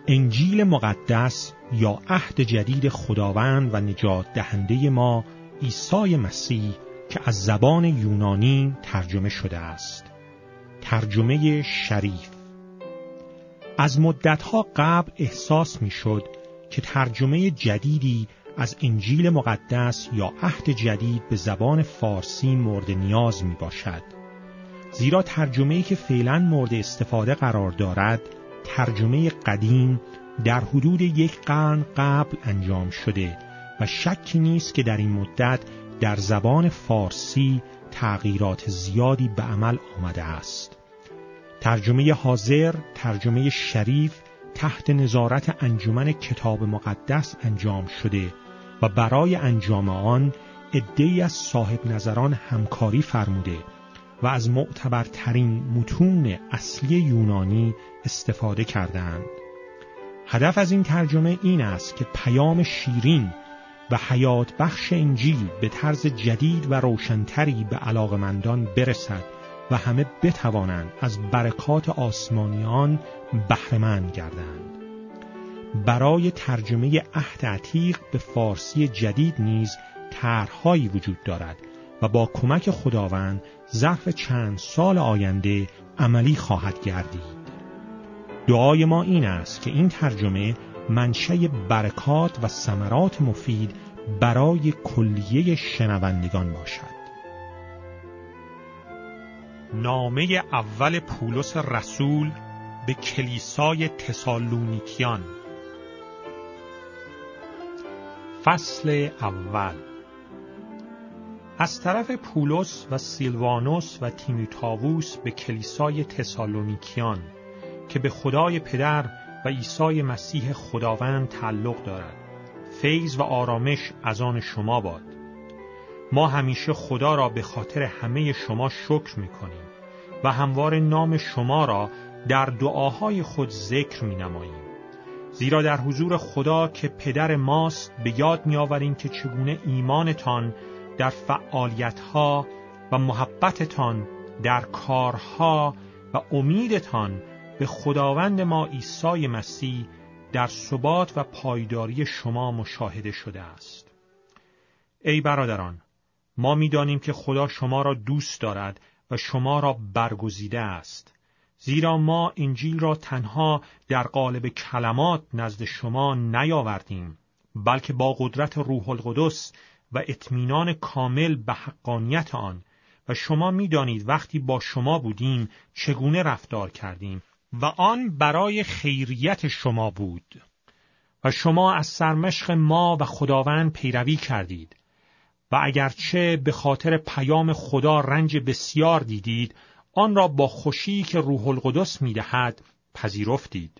انجیل مقدس یا عهد جدید خداوند و نجات دهنده ما عیسی مسیح که از زبان یونانی ترجمه شده است. ترجمه شریف. از مدتها قبل احساس می شد که ترجمه جدیدی از انجیل مقدس یا عهد جدید به زبان فارسی مورد نیاز می باشد. زیرا ترجمه‌ای که فعلاً مورد استفاده قرار دارد، ترجمه قدیم در حدود 1 قرن قبل انجام شده و شکی نیست که در این مدت در زبان فارسی تغییرات زیادی به عمل آمده است. ترجمه حاضر، ترجمه شریف، تحت نظارت انجمن کتاب مقدس انجام شده و برای انجام آن عده‌ای از صاحب نظران همکاری فرموده و از معتبرترین متون اصلی یونانی استفاده کردند. هدف از این ترجمه این است که پیام شیرین و حیات بخش انجیل به طرز جدید و روشنتری به علاقمندان برسد و همه بتوانند از برکات آسمانی آن بهره‌مند گردند. برای ترجمه عهد عتیق به فارسی جدید نیز طرح‌هایی وجود دارد و با کمک خداوند ظرف چند سال آینده عملی خواهد گردید. دعای ما این است که این ترجمه منشأ برکات و ثمرات مفید برای کلیه شنوندگان باشد. نامه اول پولس رسول به کلیسای تسالونیکیان. فصل اول. از طرف پولس و سیلوانوس و تیموتائوس به کلیسای تسالونیکیان که به خدای پدر و عیسی مسیح خداوند تعلق دارد، فیض و آرامش از آن شما باد. ما همیشه خدا را به خاطر همه شما شکر می‌کنیم و همواره نام شما را در دعاهای خود ذکر می‌نماییم. زیرا در حضور خدا که پدر ماست به یاد می‌آوریم که چگونه ایمانتان در فعالیت‌ها و محبتتان در کارها و امیدتان به خداوند ما عیسی مسیح در ثبات و پایداری شما مشاهده شده است. ای برادران، ما می‌دانیم که خدا شما را دوست دارد و شما را برگزیده است. زیرا ما انجیل را تنها در قالب کلمات نزد شما نیاوردیم، بلکه با قدرت روح القدس و اطمینان کامل به حقانیت آن، و شما می‌دانید وقتی با شما بودیم چگونه رفتار کردیم و آن برای خیریت شما بود و شما از سرمشق ما و خداوند پیروی کردید و اگرچه به خاطر پیام خدا رنج بسیار دیدید، آن را با خوشی که روح القدس می‌دهد پذیرفتید،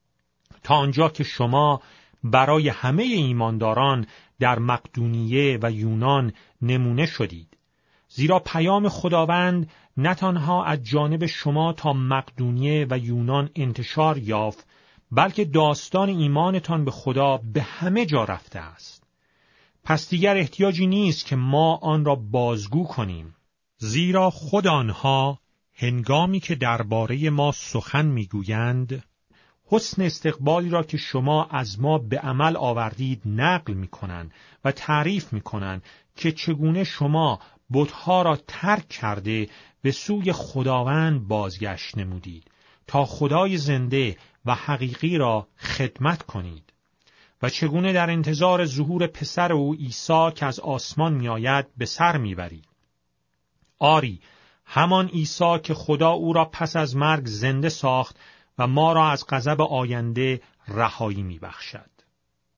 تا آنجا که شما برای همه ایمانداران در مقدونیه و یونان نمونه شدید. زیرا پیام خداوند نه تنها از جانب شما تا مقدونیه و یونان انتشار یافت، بلکه داستان ایمانتان به خدا به همه جا رفته است. پس دیگر احتیاجی نیست که ما آن را بازگو کنیم، زیرا خود آنها هنگامی که درباره ما سخن میگویند، حسن استقبالی را که شما از ما به عمل آوردید نقل میکنند و تعریف میکنند که چگونه شما بتها را ترک کرده به سوی خداوند بازگشت نمودید تا خدای زنده و حقیقی را خدمت کنید و چگونه در انتظار ظهور پسر او عیسی که از آسمان میآید به سر میبرید. آری، همان عیسی که خدا او را پس از مرگ زنده ساخت و ما را از غضب آینده رهایی میبخشد.